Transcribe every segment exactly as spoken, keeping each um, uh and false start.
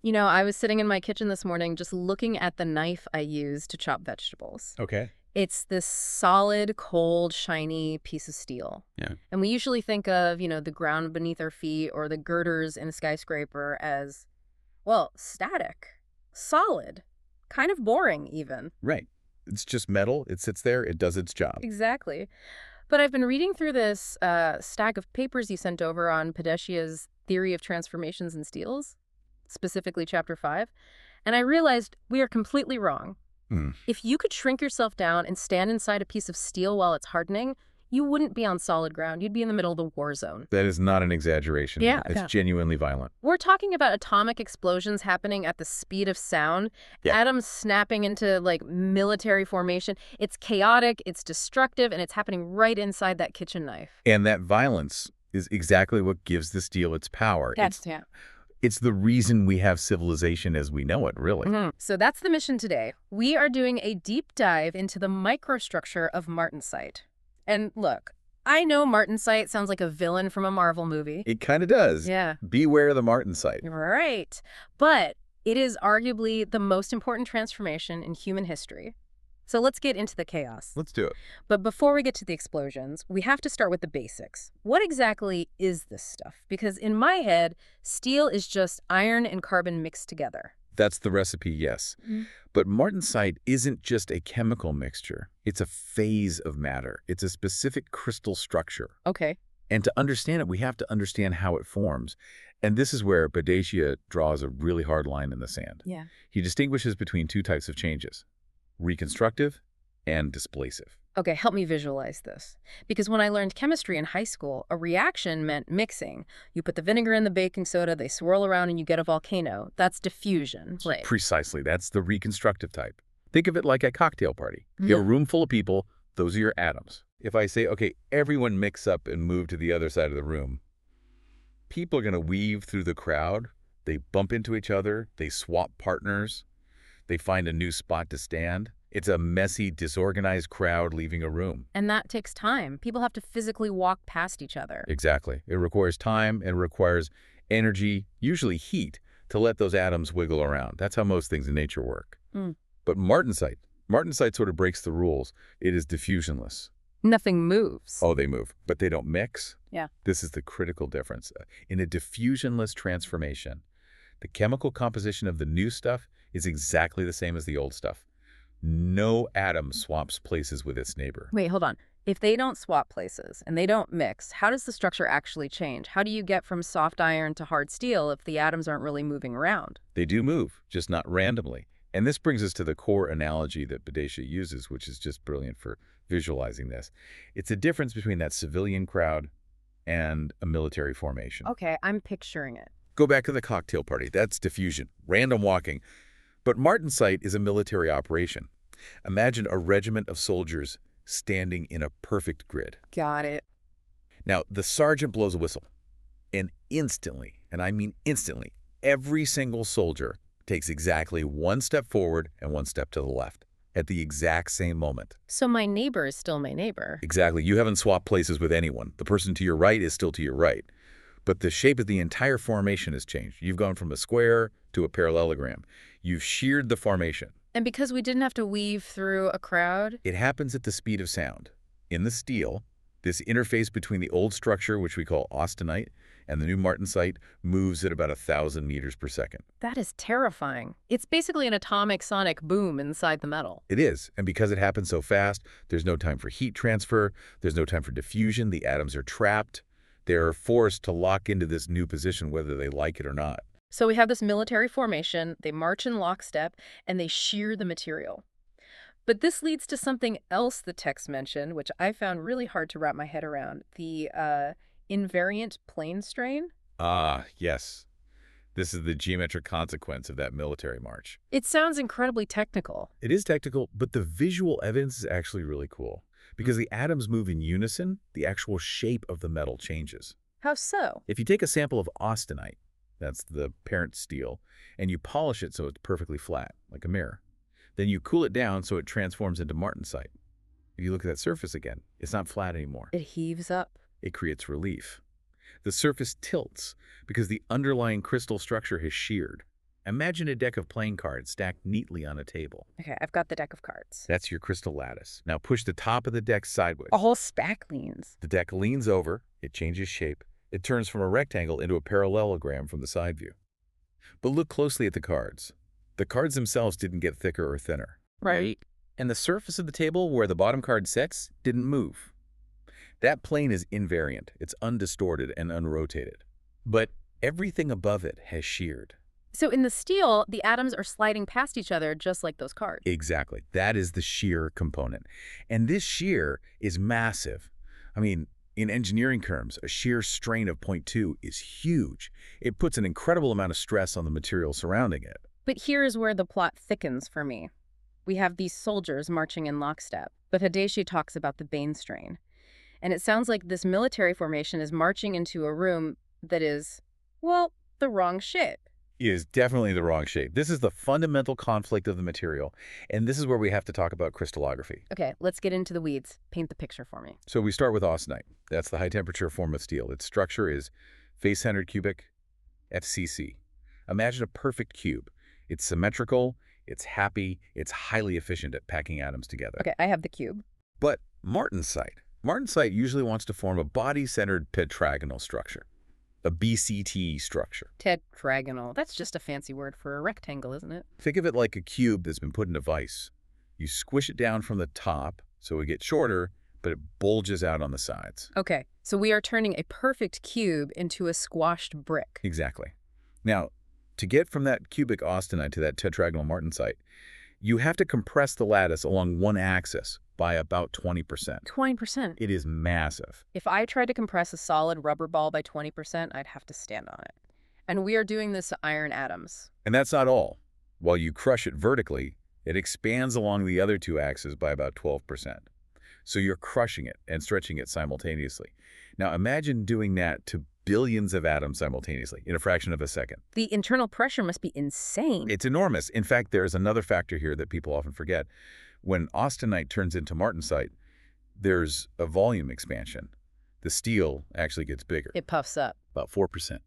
You know, I was sitting in my kitchen this morning just looking at the knife I use to chop vegetables. Okay. It's this solid, cold, shiny piece of steel. Yeah. And we usually think of, you know, the ground beneath our feet or the girders in a skyscraper as, well, static, solid, kind of boring even. Right. It's just metal. It sits there. It does its job. Exactly. But I've been reading through this uh, stack of papers you sent over on Padeshia's theory of transformations in steels, specifically chapter five, and I realized we are completely wrong. Hmm. If you could shrink yourself down and stand inside a piece of steel while it's hardening, you wouldn't be on solid ground. You'd be in the middle of the war zone. That is not an exaggeration. Yeah, It's yeah. genuinely violent. We're talking about atomic explosions happening at the speed of sound, Yeah. atoms snapping into, like, military formation. It's chaotic, it's destructive, and it's happening right inside that kitchen knife. And that violence is exactly what gives the steel its power. It's, yeah. it's the reason we have civilization as we know it, really. Mhm. So that's the mission today. We are doing a deep dive into the microstructure of martensite. And look, I know martensite sounds like a villain from a Marvel movie. It kind of does. Yeah. Beware the martensite. Right. But it is arguably the most important transformation in human history. So let's get into the chaos. Let's do it. But before we get to the explosions, we have to start with the basics. What exactly is this stuff? Because in my head, steel is just iron and carbon mixed together. That's the recipe, yes. Mhm. But martensite isn't just a chemical mixture. It's a phase of matter. It's a specific crystal structure. Okay. And to understand it, we have to understand how it forms. And this is where Padeshia draws a really hard line in the sand. Yeah. He distinguishes between two types of changes, reconstructive and displacive. Okay, help me visualize this. Because when I learned chemistry in high school, a reaction meant mixing. You put the vinegar in the baking soda, they swirl around, and you get a volcano. That's diffusion. Right. Precisely. That's the reconstructive type. Think of it like a cocktail party. You have a Yeah. room full of people. Those are your atoms. If I say, okay, everyone mix up and move to the other side of the room, people are going to weave through the crowd. They bump into each other. They swap partners. They find a new spot to stand. It's a messy, disorganized crowd leaving a room. And that takes time. People have to physically walk past each other. Exactly. It requires time and requires energy, usually heat, to let those atoms wiggle around. That's how most things in nature work. Mm. But martensite, martensite sort of breaks the rules. It is diffusionless. Nothing moves. Oh, they move, but they don't mix. Yeah. This is the critical difference. In a diffusionless transformation, the chemical composition of the new stuff is exactly the same as the old stuff. No atom swaps places with its neighbor. Wait, hold on. If they don't swap places and they don't mix, how does the structure actually change? How do you get from soft iron to hard steel if the atoms aren't really moving around? They do move, just not randomly. And this brings us to the core analogy that Padeshia uses, which is just brilliant for visualizing this. It's a difference between that civilian crowd and a military formation. Okay, I'm picturing it. Go back to the cocktail party. That's diffusion, random walking. But martensite is a military operation. Imagine a regiment of soldiers standing in a perfect grid. Got it. Now, the sergeant blows a whistle, and instantly, and I mean instantly, every single soldier takes exactly one step forward and one step to the left at the exact same moment. So my neighbor is still my neighbor. Exactly. You haven't swapped places with anyone. The person to your right is still to your right. But the shape of the entire formation has changed. You've gone from a square to a parallelogram. You've sheared the formation. And because we didn't have to weave through a crowd? It happens at the speed of sound. In the steel, this interface between the old structure, which we call austenite, and the new martensite moves at about a thousand meters per second. That is terrifying. It's basically an atomic sonic boom inside the metal. It is, and because it happens so fast, there's no time for heat transfer, there's no time for diffusion, the atoms are trapped. They're forced to lock into this new position whether they like it or not. So we have this military formation, they march in lockstep, and they shear the material. But this leads to something else the text mentioned, which I found really hard to wrap my head around, the uh, invariant plane strain. Ah, yes. This is the geometric consequence of that military march. It sounds incredibly technical. It is technical, but the visual evidence is actually really cool. Because the atoms move in unison, the actual shape of the metal changes. How so? If you take a sample of austenite, that's the parent steel, and you polish it so it's perfectly flat, like a mirror, then you cool it down so it transforms into martensite. If you look at that surface again, it's not flat anymore. It heaves up. It creates relief. The surface tilts because the underlying crystal structure has sheared, Imagine a deck of playing cards stacked neatly on a table. Okay, I've got the deck of cards. That's your crystal lattice. Now push the top of the deck sideways. A whole stack leans. The deck leans over, it changes shape. It turns from a rectangle into a parallelogram from the side view. But look closely at the cards. The cards themselves didn't get thicker or thinner. Right. And the surface of the table where the bottom card sits didn't move. That plane is invariant. It's undistorted and unrotated. But everything above it has sheared. So in the steel, the atoms are sliding past each other just like those cards. Exactly. That is the shear component. And this shear is massive. I mean, in engineering terms, a shear strain of zero point two is huge. It puts an incredible amount of stress on the material surrounding it. But here's where the plot thickens for me. We have these soldiers marching in lockstep, but Hideshi talks about the Bane strain. And it sounds like this military formation is marching into a room that is, well, the wrong shape. It is definitely the wrong shape. This is the fundamental conflict of the material, and this is where we have to talk about crystallography. Okay, let's get into the weeds. Paint the picture for me. So we start with austenite. That's the high-temperature form of steel. Its structure is face-centered cubic, F C C. Imagine a perfect cube. It's symmetrical, it's happy, it's highly efficient at packing atoms together. Okay, I have the cube. But martensite. Martensite usually wants to form a body-centered tetragonal structure, a B C T structure. Tetragonal. That's just a fancy word for a rectangle, isn't it? Think of it like a cube that's been put in a vise. You squish it down from the top so it gets shorter, but it bulges out on the sides. Okay, so we are turning a perfect cube into a squashed brick. Exactly. Now, to get from that cubic austenite to that tetragonal martensite, you have to compress the lattice along one axis by about twenty percent. twenty percent. It is massive. If I tried to compress a solid rubber ball by twenty percent, I'd have to stand on it. And we are doing this to iron atoms. And that's not all. While you crush it vertically, it expands along the other two axes by about twelve percent. So you're crushing it and stretching it simultaneously. Now imagine doing that to billions of atoms simultaneously in a fraction of a second. The internal pressure must be insane. It's enormous. In fact, there's another factor here that people often forget. When austenite turns into martensite, there's a volume expansion. The steel actually gets bigger. It puffs up. About four percent.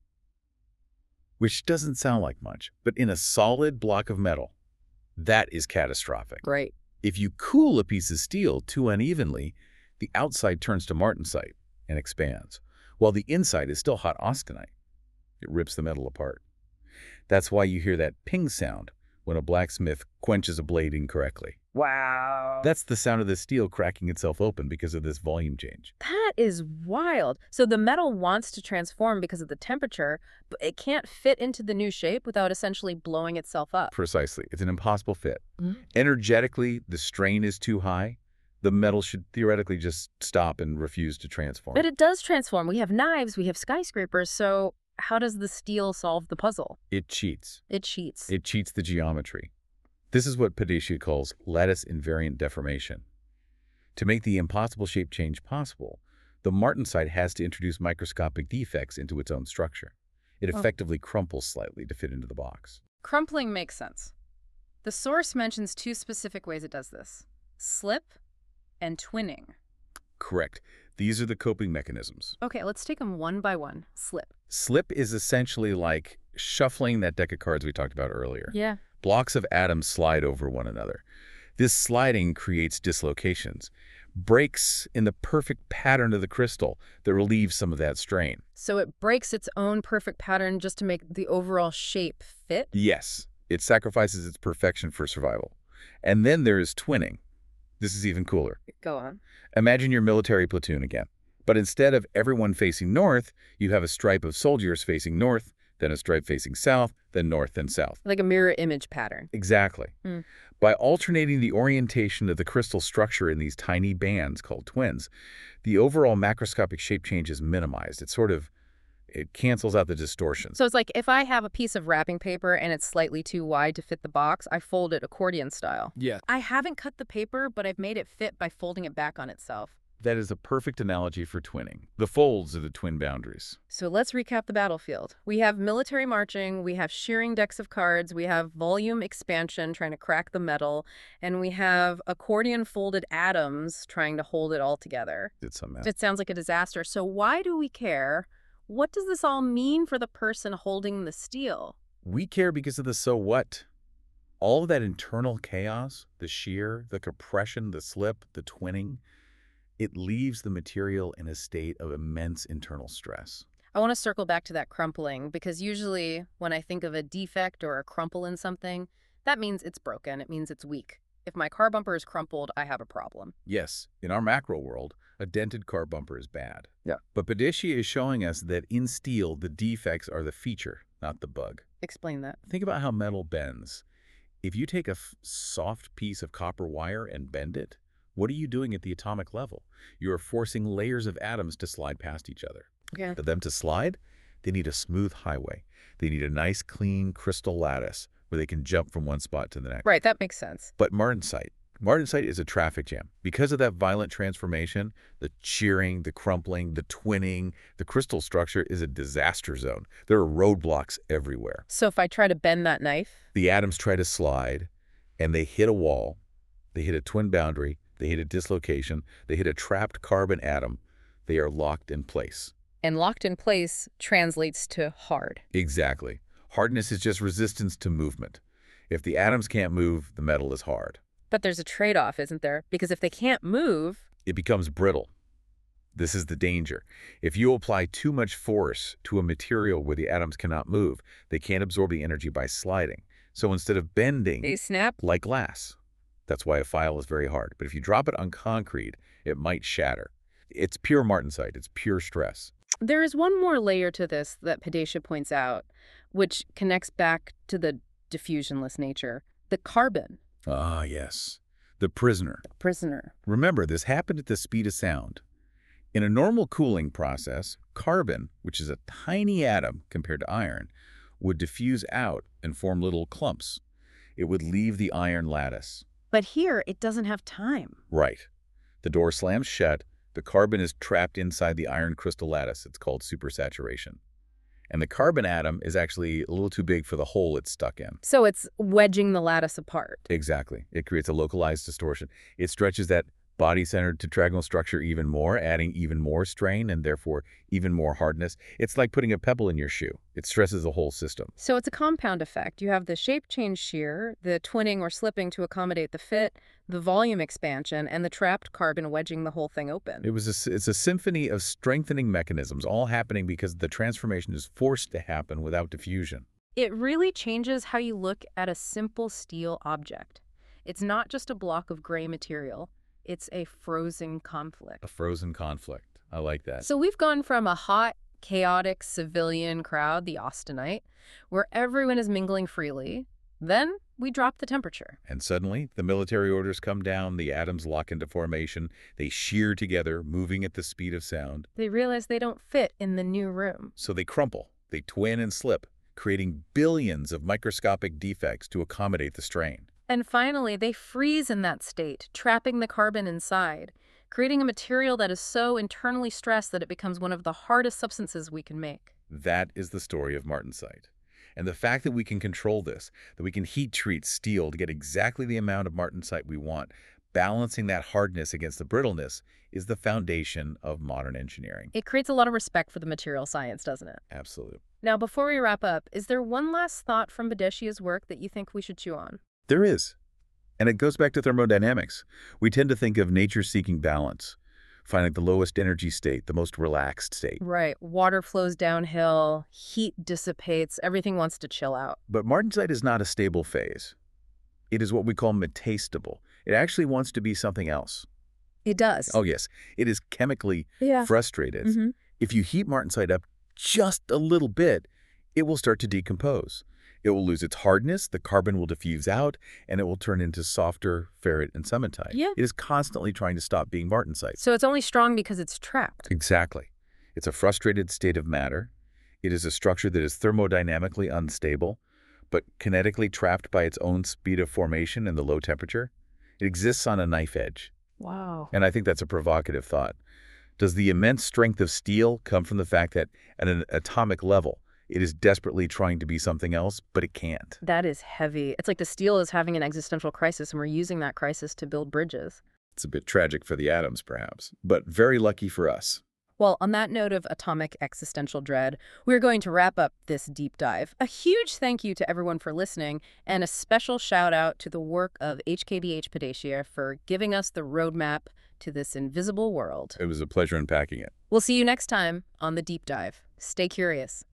Which doesn't sound like much, but in a solid block of metal, that is catastrophic. Right. If you cool a piece of steel too unevenly, the outside turns to martensite and expands, while the inside is still hot austenite. It rips the metal apart. That's why you hear that ping sound when a blacksmith quenches a blade incorrectly. Wow. That's the sound of the steel cracking itself open because of this volume change. That is wild. So the metal wants to transform because of the temperature, but it can't fit into the new shape without essentially blowing itself up. Precisely. It's an impossible fit. Mm-hmm. Energetically, the strain is too high. The metal should theoretically just stop and refuse to transform. But it does transform. We have knives, we have skyscrapers, so how does the steel solve the puzzle? It cheats. It cheats. It cheats the geometry. This is what Padeshia calls lattice invariant deformation. To make the impossible shape change possible, the martensite has to introduce microscopic defects into its own structure. It Oh. effectively crumples slightly to fit into the box. Crumpling makes sense. The source mentions two specific ways it does this: slip and twinning. Correct. These are the coping mechanisms. Okay, let's take them one by one. Slip. Slip is essentially like shuffling that deck of cards we talked about earlier. Yeah. Blocks of atoms slide over one another. This sliding creates dislocations, breaks in the perfect pattern of the crystal that relieves some of that strain. So it breaks its own perfect pattern just to make the overall shape fit? Yes, it sacrifices its perfection for survival. And then there is twinning. This is even cooler. Go on. Imagine your military platoon again. But instead of everyone facing north, you have a stripe of soldiers facing north, then a stripe facing south, then north, then south. Like a mirror image pattern. Exactly. Mm. By alternating the orientation of the crystal structure in these tiny bands called twins, the overall macroscopic shape change is minimized. It sort of, it cancels out the distortion. So it's like if I have a piece of wrapping paper and it's slightly too wide to fit the box, I fold it accordion style. Yeah. I haven't cut the paper, but I've made it fit by folding it back on itself. That is a perfect analogy for twinning. The folds are the twin boundaries. So let's recap the battlefield. We have military marching, we have shearing decks of cards, we have volume expansion trying to crack the metal, and we have accordion folded atoms trying to hold it all together. It's a mess. It sounds like a disaster. So why do we care? What does this all mean for the person holding the steel? We care because of the so what. All of that internal chaos, the shear, the compression, the slip, the twinning, it leaves the material in a state of immense internal stress. I want to circle back to that crumpling because usually when I think of a defect or a crumple in something, that means it's broken. It means it's weak. If my car bumper is crumpled, I have a problem. Yes, in our macro world, a dented car bumper is bad. Yeah. But Padeshia is showing us that in steel, the defects are the feature, not the bug. Explain that. Think about how metal bends. If you take a f soft piece of copper wire and bend it, what are you doing at the atomic level? You are forcing layers of atoms to slide past each other. Okay. For them to slide, they need a smooth highway. They need a nice, clean crystal lattice where they can jump from one spot to the next. Right, that makes sense. But martensite. Martensite is a traffic jam. Because of that violent transformation, the shearing, the crumpling, the twinning, the crystal structure is a disaster zone. There are roadblocks everywhere. So if I try to bend that knife, The atoms try to slide, and they hit a wall. They hit a twin boundary. They hit a dislocation. They hit a trapped carbon atom. They are locked in place. and locked in place translates to hard. Exactly. Hardness is just resistance to movement. If the atoms can't move, the metal is hard. But there's a trade-off, isn't there? Because if they can't move, It becomes brittle. This is the danger. If you apply too much force to a material where the atoms cannot move, they can't absorb the energy by sliding. So instead of bending, they snap. like glass. That's why a file is very hard. But if you drop it on concrete, it might shatter. It's pure martensite. It's pure stress. There is one more layer to this that Padeshia points out, which connects back to the diffusionless nature. The carbon. Ah, yes. The prisoner. Prisoner. Remember, this happened at the speed of sound. In a normal cooling process, carbon, which is a tiny atom compared to iron, would diffuse out and form little clumps. It would leave the iron lattice. But here, it doesn't have time. Right. The door slams shut. The carbon is trapped inside the iron crystal lattice. It's called supersaturation. And the carbon atom is actually a little too big for the hole it's stuck in. So it's wedging the lattice apart. Exactly. It creates a localized distortion. It stretches that body-centered tetragonal structure even more, adding even more strain and therefore even more hardness. It's like putting a pebble in your shoe. It stresses the whole system. So it's a compound effect. You have the shape change shear, the twinning or slipping to accommodate the fit, the volume expansion, and the trapped carbon wedging the whole thing open. It was a, it's a symphony of strengthening mechanisms, all happening because the transformation is forced to happen without diffusion. It really changes how you look at a simple steel object. It's not just a block of gray material. It's a frozen conflict. A frozen conflict. I like that. So we've gone from a hot, chaotic civilian crowd, the Austenite, where everyone is mingling freely. Then we drop the temperature. And suddenly, the military orders come down, the atoms lock into formation, they shear together, moving at the speed of sound. They realize they don't fit in the new room. So they crumple, they twin and slip, creating billions of microscopic defects to accommodate the strain. And finally, they freeze in that state, trapping the carbon inside, creating a material that is so internally stressed that it becomes one of the hardest substances we can make. That is the story of martensite. And the fact that we can control this, that we can heat treat steel to get exactly the amount of martensite we want, balancing that hardness against the brittleness, is the foundation of modern engineering. It creates a lot of respect for the material science, doesn't it? Absolutely. Now, before we wrap up, is there one last thought from Padeshia's work that you think we should chew on? There is. And it goes back to thermodynamics. We tend to think of nature seeking balance, finding the lowest energy state, the most relaxed state. Right. Water flows downhill, heat dissipates, everything wants to chill out. But martensite is not a stable phase. It is what we call metastable. It actually wants to be something else. It does. Oh, yes. It is chemically yeah. frustrated. Mm-hmm. If you heat martensite up just a little bit, it will start to decompose. It will lose its hardness, the carbon will diffuse out, and it will turn into softer ferrite and cementite. Yeah. It is constantly trying to stop being martensite. So it's only strong because it's trapped. Exactly. It's a frustrated state of matter. It is a structure that is thermodynamically unstable, but kinetically trapped by its own speed of formation and the low temperature. It exists on a knife edge. Wow. And I think that's a provocative thought. Does the immense strength of steel come from the fact that at an atomic level, it is desperately trying to be something else, but it can't? That is heavy. It's like the steel is having an existential crisis, and we're using that crisis to build bridges. It's a bit tragic for the atoms, perhaps, but very lucky for us. Well, on that note of atomic existential dread, we're going to wrap up this deep dive. A huge thank you to everyone for listening, and a special shout out to the work of H K D H Podacia for giving us the roadmap to this invisible world. It was a pleasure unpacking it. We'll see you next time on The Deep Dive. Stay curious.